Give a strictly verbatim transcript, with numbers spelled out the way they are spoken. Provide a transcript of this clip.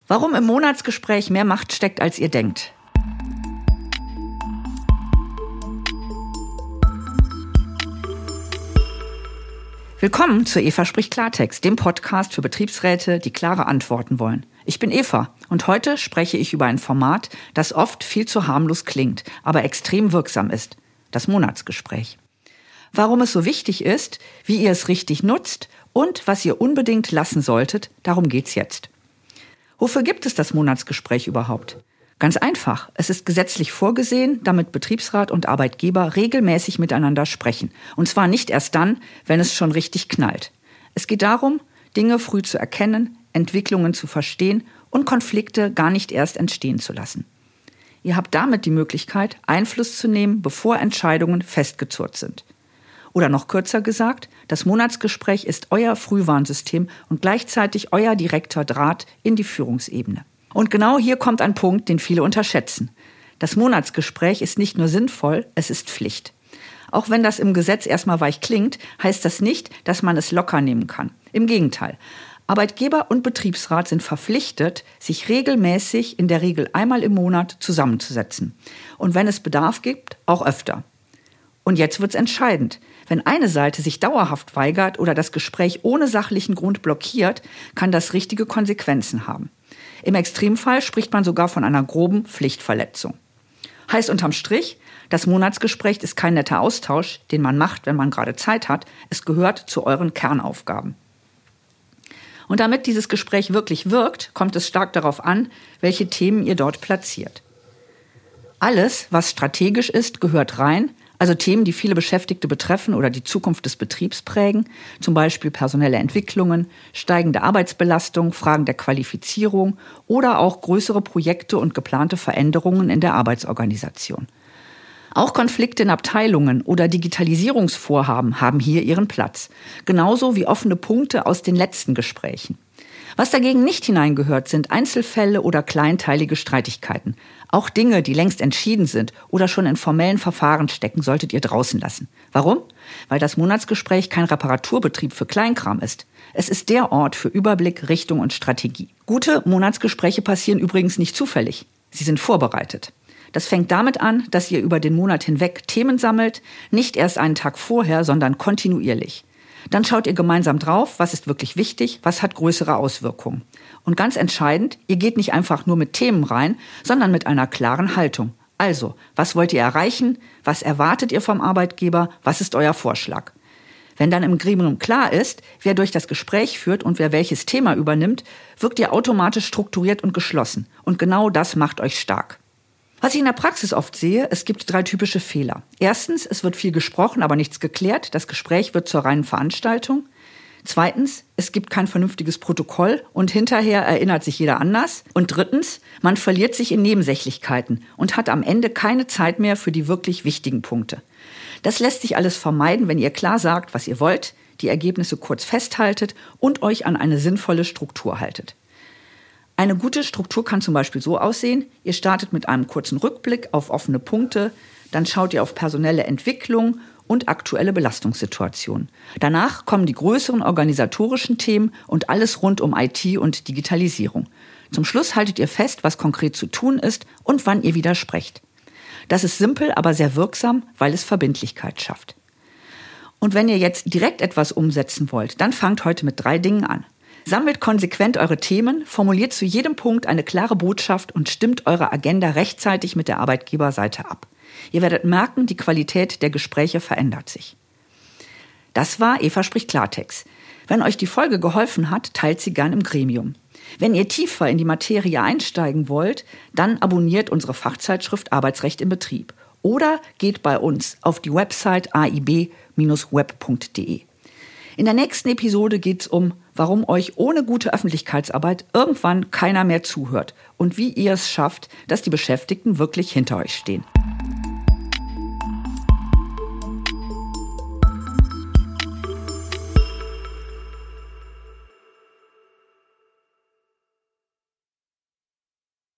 Warum im Monatsgespräch mehr Macht steckt, als ihr denkt. Willkommen zu Eva spricht Klartext, dem Podcast für Betriebsräte, die klare Antworten wollen. Ich bin Eva und heute spreche ich über ein Format, das oft viel zu harmlos klingt, aber extrem wirksam ist. Das Monatsgespräch. Warum es so wichtig ist, wie ihr es richtig nutzt und was ihr unbedingt lassen solltet, darum geht's jetzt. Wofür gibt es das Monatsgespräch überhaupt? Ganz einfach. Es ist gesetzlich vorgesehen, damit Betriebsrat und Arbeitgeber regelmäßig miteinander sprechen. Und zwar nicht erst dann, wenn es schon richtig knallt. Es geht darum, Dinge früh zu erkennen, Entwicklungen zu verstehen und Konflikte gar nicht erst entstehen zu lassen. Ihr habt damit die Möglichkeit, Einfluss zu nehmen, bevor Entscheidungen festgezurrt sind. Oder noch kürzer gesagt, das Monatsgespräch ist euer Frühwarnsystem und gleichzeitig euer direkter Draht in die Führungsebene. Und genau hier kommt ein Punkt, den viele unterschätzen. Das Monatsgespräch ist nicht nur sinnvoll, es ist Pflicht. Auch wenn das im Gesetz erstmal weich klingt, heißt das nicht, dass man es locker nehmen kann. Im Gegenteil. Arbeitgeber und Betriebsrat sind verpflichtet, sich regelmäßig, in der Regel einmal im Monat, zusammenzusetzen. Und wenn es Bedarf gibt, auch öfter. Und jetzt wird's entscheidend. Wenn eine Seite sich dauerhaft weigert oder das Gespräch ohne sachlichen Grund blockiert, kann das richtige Konsequenzen haben. Im Extremfall spricht man sogar von einer groben Pflichtverletzung. Heißt unterm Strich, das Monatsgespräch ist kein netter Austausch, den man macht, wenn man gerade Zeit hat. Es gehört zu euren Kernaufgaben. Und damit dieses Gespräch wirklich wirkt, kommt es stark darauf an, welche Themen ihr dort platziert. Alles, was strategisch ist, gehört rein. Also Themen, die viele Beschäftigte betreffen oder die Zukunft des Betriebs prägen, zum Beispiel personelle Entwicklungen, steigende Arbeitsbelastung, Fragen der Qualifizierung oder auch größere Projekte und geplante Veränderungen in der Arbeitsorganisation. Auch Konflikte in Abteilungen oder Digitalisierungsvorhaben haben hier ihren Platz, genauso wie offene Punkte aus den letzten Gesprächen. Was dagegen nicht hineingehört, sind Einzelfälle oder kleinteilige Streitigkeiten. Auch Dinge, die längst entschieden sind oder schon in formellen Verfahren stecken, solltet ihr draußen lassen. Warum? Weil das Monatsgespräch kein Reparaturbetrieb für Kleinkram ist. Es ist der Ort für Überblick, Richtung und Strategie. Gute Monatsgespräche passieren übrigens nicht zufällig. Sie sind vorbereitet. Das fängt damit an, dass ihr über den Monat hinweg Themen sammelt, nicht erst einen Tag vorher, sondern kontinuierlich. Dann schaut ihr gemeinsam drauf, was ist wirklich wichtig, was hat größere Auswirkungen. Und ganz entscheidend, ihr geht nicht einfach nur mit Themen rein, sondern mit einer klaren Haltung. Also, was wollt ihr erreichen? Was erwartet ihr vom Arbeitgeber? Was ist euer Vorschlag? Wenn dann im Gremium klar ist, wer durch das Gespräch führt und wer welches Thema übernimmt, wirkt ihr automatisch strukturiert und geschlossen. Und genau das macht euch stark. Was ich in der Praxis oft sehe, es gibt drei typische Fehler. Erstens, es wird viel gesprochen, aber nichts geklärt. Das Gespräch wird zur reinen Veranstaltung. Zweitens, es gibt kein vernünftiges Protokoll und hinterher erinnert sich jeder anders. Und drittens, man verliert sich in Nebensächlichkeiten und hat am Ende keine Zeit mehr für die wirklich wichtigen Punkte. Das lässt sich alles vermeiden, wenn ihr klar sagt, was ihr wollt, die Ergebnisse kurz festhaltet und euch an eine sinnvolle Struktur haltet. Eine gute Struktur kann zum Beispiel so aussehen, ihr startet mit einem kurzen Rückblick auf offene Punkte, dann schaut ihr auf personelle Entwicklung und aktuelle Belastungssituationen. Danach kommen die größeren organisatorischen Themen und alles rund um I T und Digitalisierung. Zum Schluss haltet ihr fest, was konkret zu tun ist und wann ihr wieder sprecht. Das ist simpel, aber sehr wirksam, weil es Verbindlichkeit schafft. Und wenn ihr jetzt direkt etwas umsetzen wollt, dann fangt heute mit drei Dingen an. Sammelt konsequent eure Themen, formuliert zu jedem Punkt eine klare Botschaft und stimmt eure Agenda rechtzeitig mit der Arbeitgeberseite ab. Ihr werdet merken, die Qualität der Gespräche verändert sich. Das war Eva spricht Klartext. Wenn euch die Folge geholfen hat, teilt sie gern im Gremium. Wenn ihr tiefer in die Materie einsteigen wollt, dann abonniert unsere Fachzeitschrift Arbeitsrecht im Betrieb oder geht bei uns auf die Website a i b Bindestrich web punkt de. In der nächsten Episode geht es um, warum euch ohne gute Öffentlichkeitsarbeit irgendwann keiner mehr zuhört und wie ihr es schafft, dass die Beschäftigten wirklich hinter euch stehen.